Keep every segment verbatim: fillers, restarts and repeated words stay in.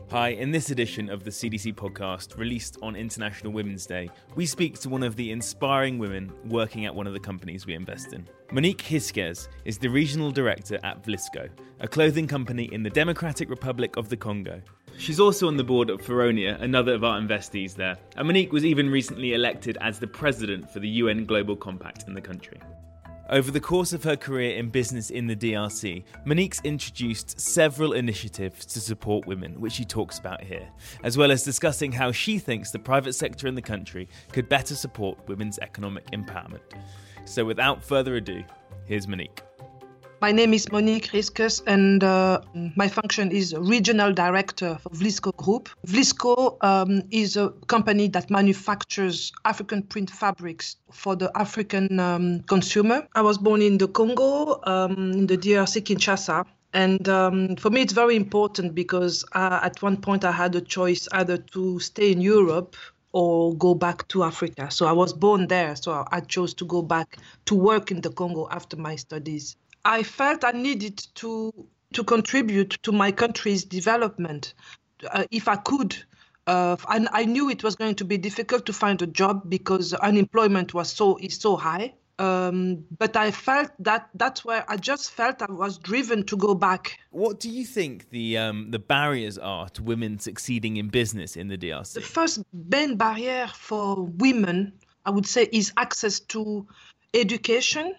Hi, in this edition of the C D C podcast, released on International Women's Day, we speak to one of the inspiring women working at one of the companies we invest in. Monique Hisquez is the regional director at Vlisco, a clothing company in the Democratic Republic of the Congo. She's also on the board of Feronia, another of our investees there, and Monique was even recently elected as the president for the U N Global Compact in the country. Over the course of her career in business in the D R C, Monique's introduced several initiatives to support women, which she talks about here, as well as discussing how she thinks the private sector in the country could better support women's economic empowerment. So without further ado, here's Monique. My name is Monique Hisquez, and uh, my function is Regional Director for Vlisco Group. Vlisco um, is a company that manufactures African print fabrics for the African um, consumer. I was born in the Congo, um, in the D R C, Kinshasa. And um, for me, it's very important because uh, at one point I had a choice either to stay in Europe or go back to Africa. So I was born there, so I chose to go back to work in the Congo after my studies. I felt I needed to to contribute to my country's development uh, if I could. Uh, and I knew it was going to be difficult to find a job because unemployment was so is so high. Um, but I felt that that's where I just felt I was driven to go back. What do you think the um, the barriers are to women succeeding in business in the D R C? The first main barrier for women, I would say, is access to education.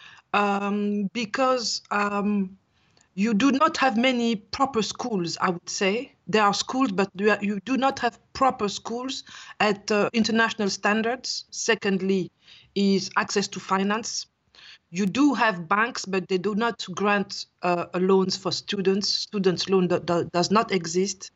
Um, because um, you do not have many proper schools, I would say. There are schools, but you do not have proper schools at uh, international standards. Secondly, is access to finance. You do have banks, but they do not grant uh, loans for students. Students' loan do, do, does not exist.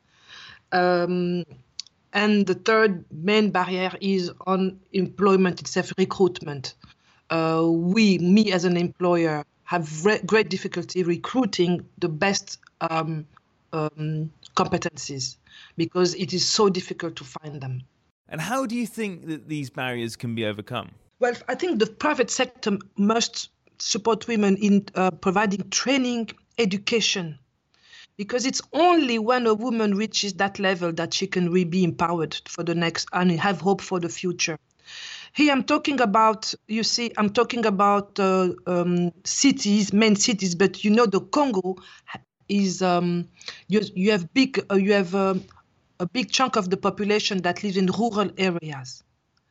Um, and the third main barrier is on employment itself, recruitment. Uh, we, me as an employer, have re- great difficulty recruiting the best um, um, competencies because it is so difficult to find them. And how do you think that these barriers can be overcome? Well, I think the private sector must support women in uh, providing training, education, because it's only when a woman reaches that level that she can really be empowered for the next and have hope for the future. Here I'm talking about, you see, I'm talking about uh, um, cities, main cities, but you know the Congo is, um, you, you have big, uh, you have um, a big chunk of the population that lives in rural areas.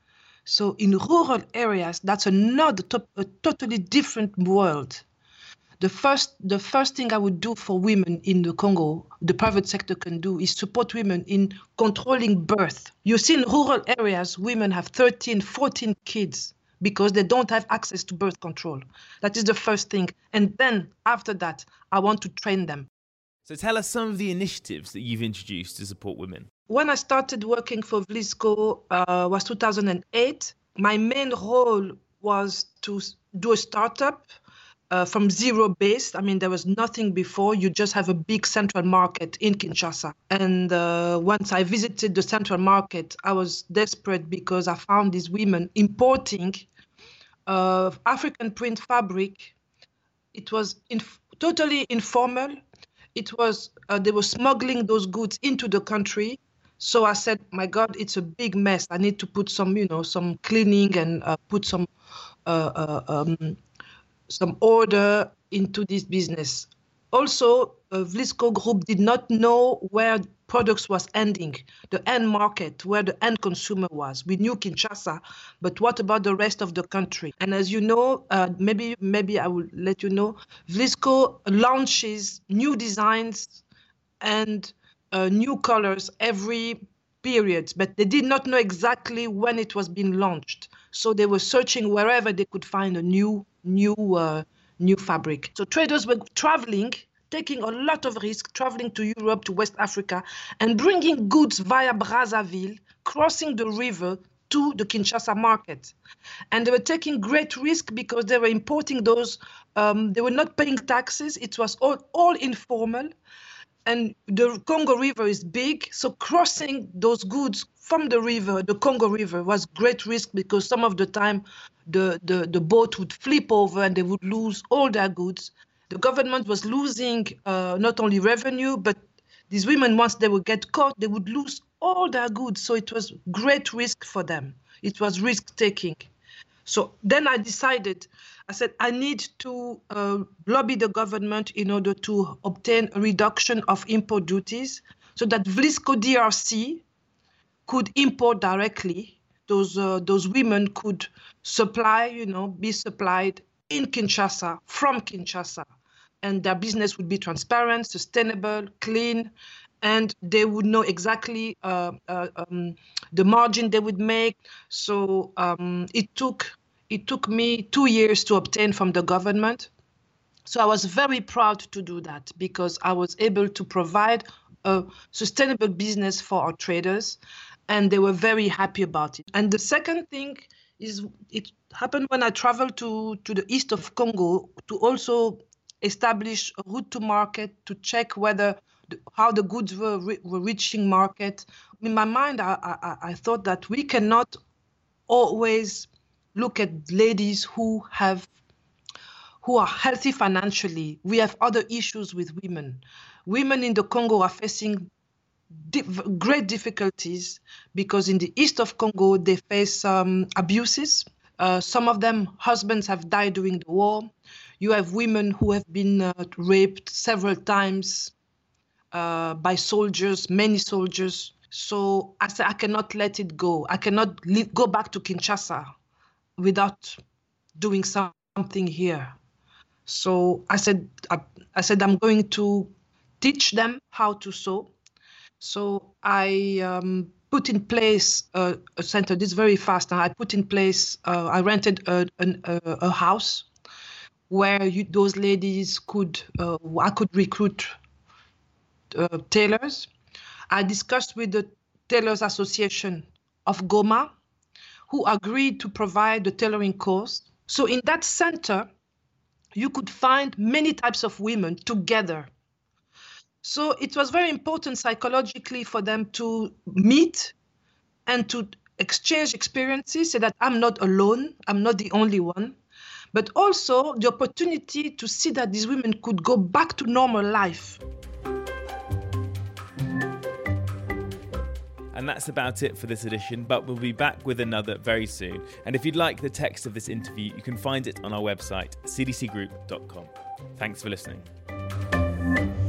So in rural areas, that's another, to- a totally different world. The first, the first thing I would do for women in the Congo, the private sector can do, is support women in controlling birth. You see, in rural areas, women have thirteen, fourteen kids because they don't have access to birth control. That is the first thing. And then after that, I want to train them. So tell us some of the initiatives that you've introduced to support women. When I started working for Vlisco, uh, was two thousand eight. My main role was to do a startup. Uh, from zero base. I mean, there was nothing before. You just have a big central market in Kinshasa. And uh, once I visited the central market, I was desperate because I found these women importing uh, African print fabric. It was inf- totally informal. It was uh, they were smuggling those goods into the country. So I said, my God, it's a big mess. I need to put some, you know, some cleaning and uh, put some uh, uh, um, some order into this business. Also, uh, Vlisco Group did not know where products was ending, the end market, where the end consumer was. We knew Kinshasa, but what about the rest of the country? And as you know, uh, maybe maybe I will let you know, Vlisco launches new designs and uh, new colors every period, but they did not know exactly when it was being launched. So they were searching wherever they could find a new new uh, new fabric. So traders were traveling, taking a lot of risk, traveling to Europe, to West Africa, and bringing goods via Brazzaville, crossing the river to the Kinshasa market. And they were taking great risk because they were importing those, um, they were not paying taxes. It was all, all informal. And the Congo River is big, so crossing those goods from the river, the Congo River, was great risk because some of the time the, the, the boat would flip over and they would lose all their goods. The government was losing uh, not only revenue, but these women, once they would get caught, they would lose all their goods. So it was great risk for them. It was risk taking. So then I decided, I said, I need to uh, lobby the government in order to obtain a reduction of import duties so that Vlisco D R C could import directly. Those uh, those women could supply, you know, be supplied in Kinshasa, from Kinshasa. And their business would be transparent, sustainable, clean, and they would know exactly uh, uh, um, the margin they would make. So um, it took it took me two years to obtain from the government. So I was very proud to do that because I was able to provide a sustainable business for our traders, and they were very happy about it. And the second thing is, it happened when I traveled to, to the east of Congo to also establish a route to market to check whether the, how the goods were, were reaching market. In my mind, I, I, I thought that we cannot always look at ladies who have who are healthy financially. We have other issues with women. Women in the Congo are facing di- great difficulties because in the east of Congo, they face um, abuses. Uh, some of them, husbands have died during the war. You have women who have been uh, raped several times uh, by soldiers, many soldiers. So I said, I cannot let it go. I cannot leave, go back to Kinshasa without doing something here. So I said, I, I said, I'm going to teach them how to sew. So I um, put in place a, a center. This is very fast. And I put in place, uh, I rented a, an, a, a house where you, those ladies could, uh, I could recruit uh, tailors. I discussed with the Tailors Association of Goma, who agreed to provide the tailoring course. So in that center, you could find many types of women together. So it was very important psychologically for them to meet and to exchange experiences so that I'm not alone, I'm not the only one, but also the opportunity to see that these women could go back to normal life. And that's about it for this edition, but we'll be back with another very soon. And if you'd like the text of this interview, you can find it on our website, c d c group dot com. Thanks for listening.